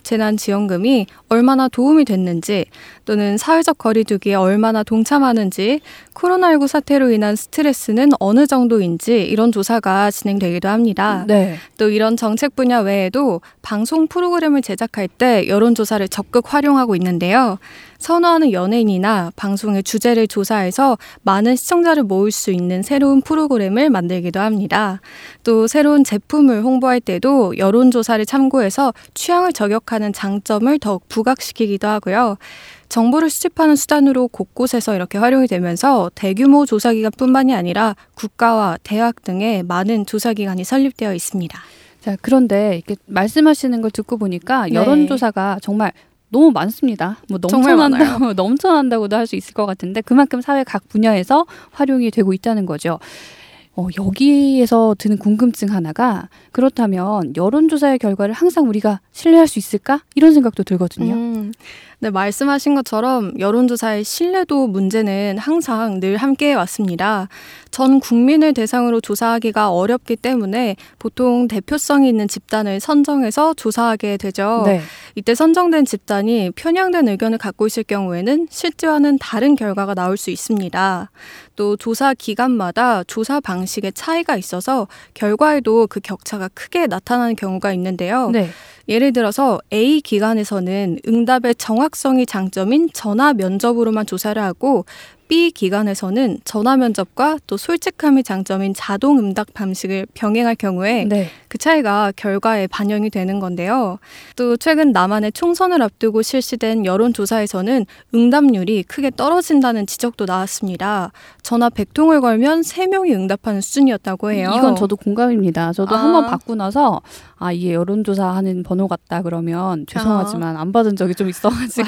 긴급재난지원금이 얼마나 도움이 됐는지 또는 사회적 거리두기에 얼마나 동참하는지 코로나십구 사태로 인한 스트레스는 어느 정도인지 이런 조사가 진행되기도 합니다. 네. 또 이런 정책 분야 외에도 방송 프로그램을 제작할 때 여론조사를 적극 활용하고 있는데요. 선호하는 연예인이나 방송의 주제를 조사해서 많은 시청자를 모을 수 있는 새로운 프로그램을 만들기도 합니다. 또 새로운 제품을 홍보할 때도 여론조사를 참고해서 취향을 저격하는 장점을 더욱 부각시키기도 하고요. 정보를 수집하는 수단으로 곳곳에서 이렇게 활용이 되면서 대규모 조사기관뿐만이 아니라 국가와 대학 등의 많은 조사기관이 설립되어 있습니다. 자, 그런데 이렇게 말씀하시는 걸 듣고 보니까 네. 여론조사가 정말 너무 많습니다. 뭐 넘쳐난다고, 넘쳐난다고도 할 수 있을 것 같은데 그만큼 사회 각 분야에서 활용이 되고 있다는 거죠. 어, 여기에서 드는 궁금증 하나가 그렇다면 여론조사의 결과를 항상 우리가 신뢰할 수 있을까? 이런 생각도 들거든요. 음, 네, 말씀하신 것처럼 여론조사의 신뢰도 문제는 항상 늘 함께해 왔습니다. 전 국민을 대상으로 조사하기가 어렵기 때문에 보통 대표성이 있는 집단을 선정해서 조사하게 되죠. 네. 이때 선정된 집단이 편향된 의견을 갖고 있을 경우에는 실제와는 다른 결과가 나올 수 있습니다. 또 조사 기간마다 조사 방식의 차이가 있어서 결과에도 그 격차가 크게 나타나는 경우가 있는데요. 네. 예를 들어서 A 기관에서는 응답의 정확성이 장점인 전화 면접으로만 조사를 하고 B 기관에서는 전화 면접과 또 솔직함이 장점인 자동 응답 방식을 병행할 경우에 네. 그 차이가 결과에 반영이 되는 건데요. 또 최근 남한의 총선을 앞두고 실시된 여론조사에서는 응답률이 크게 떨어진다는 지적도 나왔습니다. 전화 백 통을 걸면 세 명이 응답하는 수준이었다고 해요. 이건 저도 공감입니다. 저도 아. 한번 받고 나서 아 이게 여론조사하는 번호 같다 그러면 죄송하지만 안 받은 적이 좀 있어가지고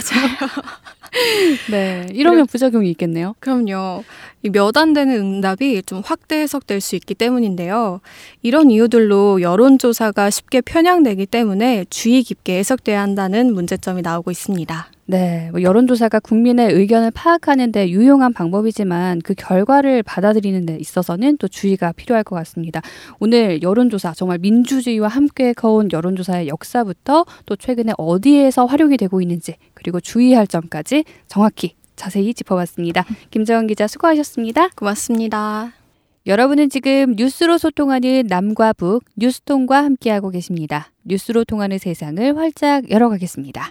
네 이러면 부작용이 있겠네요. 그럼요. 몇 안 되는 응답이 좀 확대 해석될 수 있기 때문인데요. 이런 이유들로 여론조사가 쉽게 편향되기 때문에 주의 깊게 해석돼야 한다는 문제점이 나오고 있습니다. 네, 뭐 여론조사가 국민의 의견을 파악하는 데 유용한 방법이지만 그 결과를 받아들이는 데 있어서는 또 주의가 필요할 것 같습니다. 오늘 여론조사, 정말 민주주의와 함께 거운 여론조사의 역사부터 또 최근에 어디에서 활용이 되고 있는지 그리고 주의할 점까지 정확히 자세히 짚어봤습니다. 김정은 기자 수고하셨습니다. 고맙습니다. 여러분은 지금 뉴스로 소통하는 남과 북, 뉴스통과 함께하고 계십니다. 뉴스로 통하는 세상을 활짝 열어가겠습니다.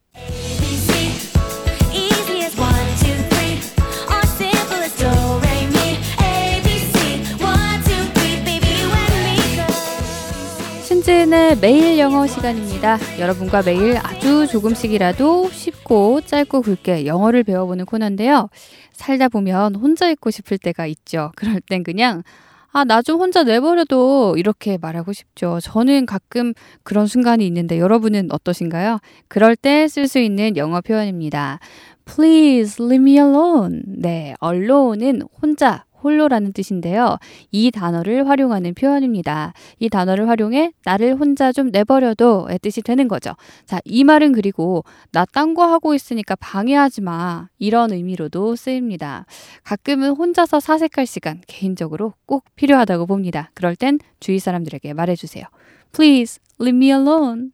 신지은의 매일 영어 시간입니다. 여러분과 매일 아주 조금씩이라도 쉽고 짧고 굵게 영어를 배워보는 코너인데요. 살다 보면 혼자 있고 싶을 때가 있죠. 그럴 땐 그냥 아, 나 좀 혼자 내버려둬 이렇게 말하고 싶죠. 저는 가끔 그런 순간이 있는데 여러분은 어떠신가요? 그럴 때 쓸 수 있는 영어 표현입니다. Please leave me alone. 네, alone은 혼자, 홀로라는 뜻인데요. 이 단어를 활용하는 표현입니다. 이 단어를 활용해 나를 혼자 좀 내버려둬의 뜻이 되는 거죠. 자, 이 말은 그리고 나 딴 거 하고 있으니까 방해하지 마. 이런 의미로도 쓰입니다. 가끔은 혼자서 사색할 시간 개인적으로 꼭 필요하다고 봅니다. 그럴 땐 주위 사람들에게 말해주세요. Please leave me alone.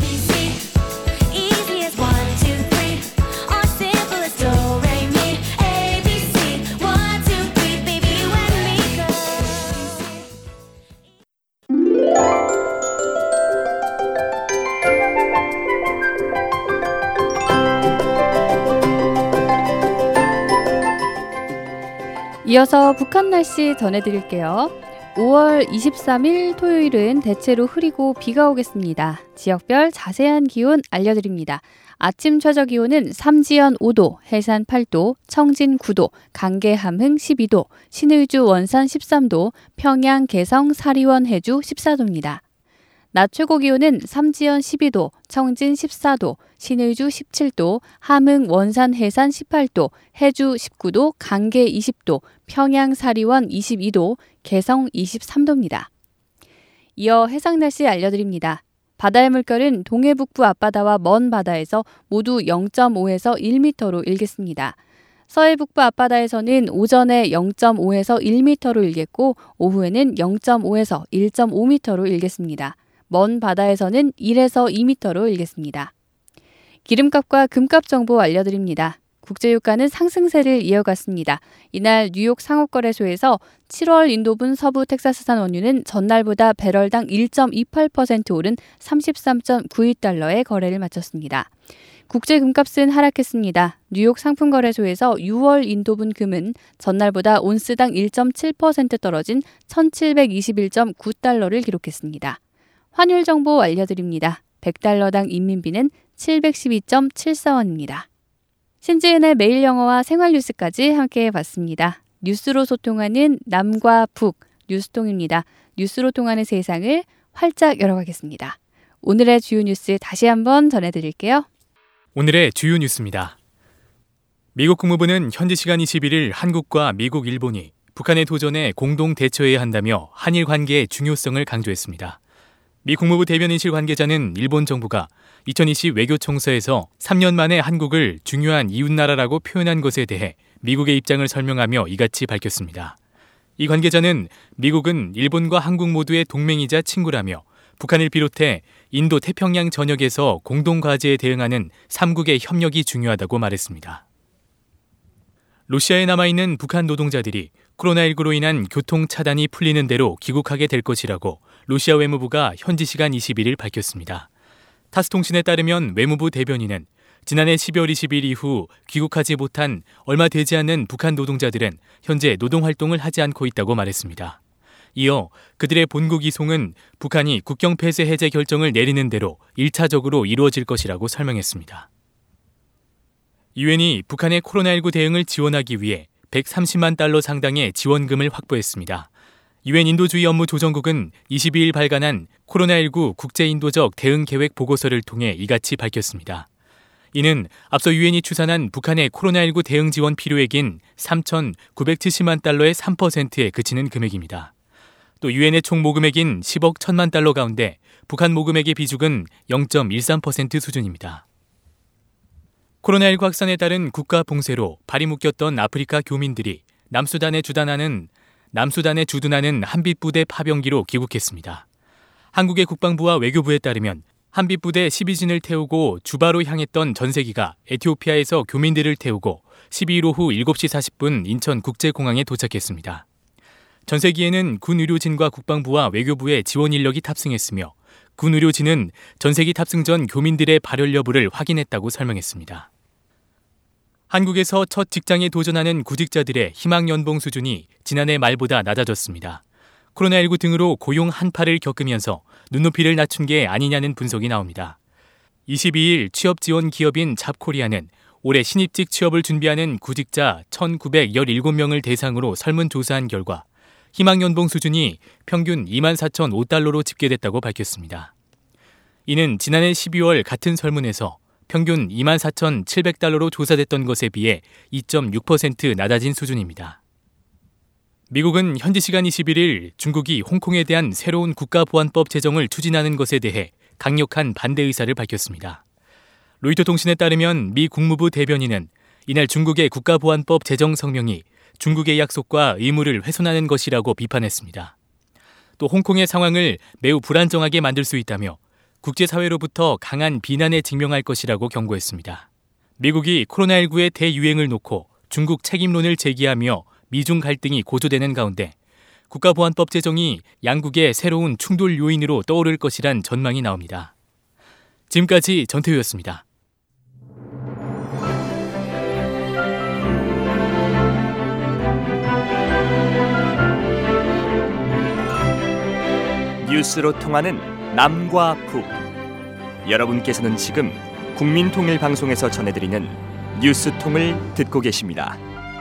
이어서 북한 날씨 전해드릴게요. 오월 이십삼일 토요일은 대체로 흐리고 비가 오겠습니다. 지역별 자세한 기온 알려드립니다. 아침 최저 기온은 삼지연 오도, 해산 팔도, 청진 구도, 강계 함흥 십이도, 신의주 원산 십삼도, 평양 개성 사리원 해주 십사도입니다. 낮 최고 기온은 삼지연 십이도, 청진 십사도, 신의주 십칠도, 함흥 원산 해산 십팔도, 해주 십구도, 강계 이십도, 평양 사리원 이십이도, 개성 이십삼도입니다. 이어 해상 날씨 알려드립니다. 바다의 물결은 동해북부 앞바다와 먼 바다에서 모두 영점오에서 일 미터로 일겠습니다. 서해북부 앞바다에서는 오전에 영점오에서 일 미터로 일겠고 오후에는 영점오에서 일 점 오 미터로 일겠습니다. 먼 바다에서는 일에서 이 미터로 일겠습니다. 기름값과 금값 정보 알려드립니다. 국제유가는 상승세를 이어갔습니다. 이날 뉴욕 상업거래소에서 칠월 인도분 서부 텍사스산 원유는 전날보다 배럴당 일 점 이팔 퍼센트 오른 삼십삼 점 구이 달러에 거래를 마쳤습니다. 국제 금값은 하락했습니다. 뉴욕 상품거래소에서 유월 인도분 금은 전날보다 온스당 일 점 칠 퍼센트 떨어진 천칠백이십일 점 구 달러를 기록했습니다. 환율 정보 알려드립니다. 백 달러당 인민비는 칠백십이 점 칠사 원입니다. 신지은의 매일 영어와 생활 뉴스까지 함께 봤습니다. 뉴스로 소통하는 남과 북, 뉴스통입니다. 뉴스로 통하는 세상을 활짝 열어가겠습니다. 오늘의 주요 뉴스 다시 한번 전해드릴게요. 오늘의 주요 뉴스입니다. 미국 국무부는 현지 시간 이십일일 한국과 미국, 일본이 북한의 도전에 공동 대처해야 한다며 한일 관계의 중요성을 강조했습니다. 미 국무부 대변인실 관계자는 일본 정부가 이천이십 외교청서에서 삼 년 만에 한국을 중요한 이웃나라라고 표현한 것에 대해 미국의 입장을 설명하며 이같이 밝혔습니다. 이 관계자는 미국은 일본과 한국 모두의 동맹이자 친구라며 북한을 비롯해 인도 태평양 전역에서 공동과제에 대응하는 삼국의 협력이 중요하다고 말했습니다. 러시아에 남아있는 북한 노동자들이 코로나십구로 인한 교통 차단이 풀리는 대로 귀국하게 될 것이라고 러시아 외무부가 현지 시간 이십일일 밝혔습니다. 타스통신에 따르면 외무부 대변인은 지난해 십이월 이십일 이후 귀국하지 못한 얼마 되지 않는 북한 노동자들은 현재 노동활동을 하지 않고 있다고 말했습니다. 이어 그들의 본국 이송은 북한이 국경 폐쇄 해제 결정을 내리는 대로 일차적으로 이루어질 것이라고 설명했습니다. 유엔이 북한의 코로나십구 대응을 지원하기 위해 백삼십만 달러 상당의 지원금을 확보했습니다. 유엔 인도주의 업무 조정국은 이십이일 발간한 코로나십구 국제인도적 대응 계획 보고서를 통해 이같이 밝혔습니다. 이는 앞서 유엔이 추산한 북한의 코로나십구 대응 지원 필요액인 삼천구백칠십만 달러의 삼 퍼센트에 그치는 금액입니다. 또 유엔의 총 모금액인 십억 천만 달러 가운데 북한 모금액의 비중은 영 점 일삼 퍼센트 수준입니다. 코로나십구 확산에 따른 국가 봉쇄로 발이 묶였던 아프리카 교민들이 남수단에 주둔하는 남수단에 주둔하는 한빛부대 파병기로 귀국했습니다. 한국의 국방부와 외교부에 따르면 한빛부대 십이 진을 태우고 주바로 향했던 전세기가 에티오피아에서 교민들을 태우고 십이 일 오후 일곱 시 사십 분 인천국제공항에 도착했습니다. 전세기에는 군 의료진과 국방부와 외교부의 지원 인력이 탑승했으며 군 의료진은 전세기 탑승 전 교민들의 발열 여부를 확인했다고 설명했습니다. 한국에서 첫 직장에 도전하는 구직자들의 희망 연봉 수준이 지난해 말보다 낮아졌습니다. 코로나십구 등으로 고용 한파를 겪으면서 눈높이를 낮춘 게 아니냐는 분석이 나옵니다. 이십이 일 취업 지원 기업인 잡코리아는 올해 신입직 취업을 준비하는 구직자 천구백십칠 명을 대상으로 설문조사한 결과 희망 연봉 수준이 평균 이만 사천오 달러로 집계됐다고 밝혔습니다. 이는 지난해 십이월 같은 설문에서 평균 이만 사천칠백 달러로 조사됐던 것에 비해 이 점 육 퍼센트 낮아진 수준입니다. 미국은 현지 시간 이십일 일 중국이 홍콩에 대한 새로운 국가보안법 제정을 추진하는 것에 대해 강력한 반대 의사를 밝혔습니다. 로이터 통신에 따르면 미 국무부 대변인은 이날 중국의 국가보안법 제정 성명이 중국의 약속과 의무를 훼손하는 것이라고 비판했습니다. 또 홍콩의 상황을 매우 불안정하게 만들 수 있다며 국제사회로부터 강한 비난에 직면할 것이라고 경고했습니다. 미국이 코로나십구의 대유행을 놓고 중국 책임론을 제기하며 미중 갈등이 고조되는 가운데 국가보안법 제정이 양국의 새로운 충돌 요인으로 떠오를 것이란 전망이 나옵니다. 지금까지 전태우였습니다. 뉴스로 통하는 남과 북. 여러분께서는 지금 국민통일방송에서 전해드리는 뉴스통을 듣고 계십니다.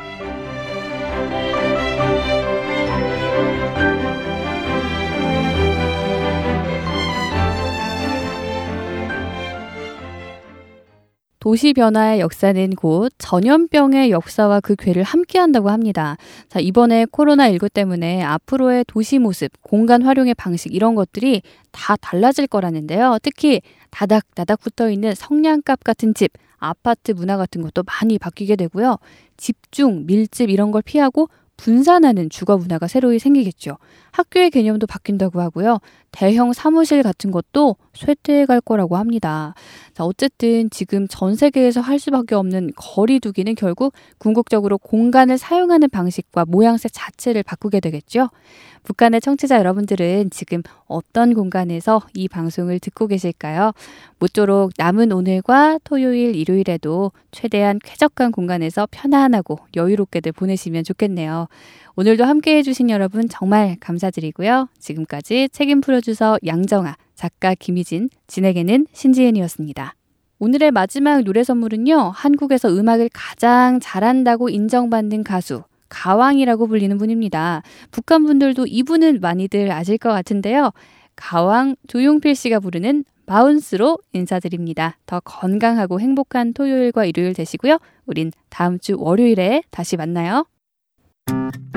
도시 변화의 역사는 곧 전염병의 역사와 그 궤를 함께한다고 합니다. 자, 이번에 코로나십구 때문에 앞으로의 도시 모습, 공간 활용의 방식 이런 것들이 다 달라질 거라는데요. 특히 다닥다닥 붙어있는 성냥갑 같은 집, 아파트 문화 같은 것도 많이 바뀌게 되고요. 집중, 밀집 이런 걸 피하고 분산하는 주거 문화가 새로이 생기겠죠. 학교의 개념도 바뀐다고 하고요. 대형 사무실 같은 것도 쇠퇴해 갈 거라고 합니다. 자, 어쨌든 지금 전 세계에서 할 수밖에 없는 거리 두기는 결국 궁극적으로 공간을 사용하는 방식과 모양새 자체를 바꾸게 되겠죠. 북한의 청취자 여러분들은 지금 어떤 공간에서 이 방송을 듣고 계실까요? 모쪼록 남은 오늘과 토요일, 일요일에도 최대한 쾌적한 공간에서 편안하고 여유롭게들 보내시면 좋겠네요. 오늘도 함께해 주신 여러분 정말 감사드리고요. 지금까지 책임 프로듀서 양정아, 작가 김희진, 진에게는 신지은이었습니다. 오늘의 마지막 노래 선물은요. 한국에서 음악을 가장 잘한다고 인정받는 가수 가왕이라고 불리는 분입니다. 북한 분들도 이분은 많이들 아실 것 같은데요. 가왕 조용필 씨가 부르는 바운스로 인사드립니다. 더 건강하고 행복한 토요일과 일요일 되시고요. 우린 다음 주 월요일에 다시 만나요.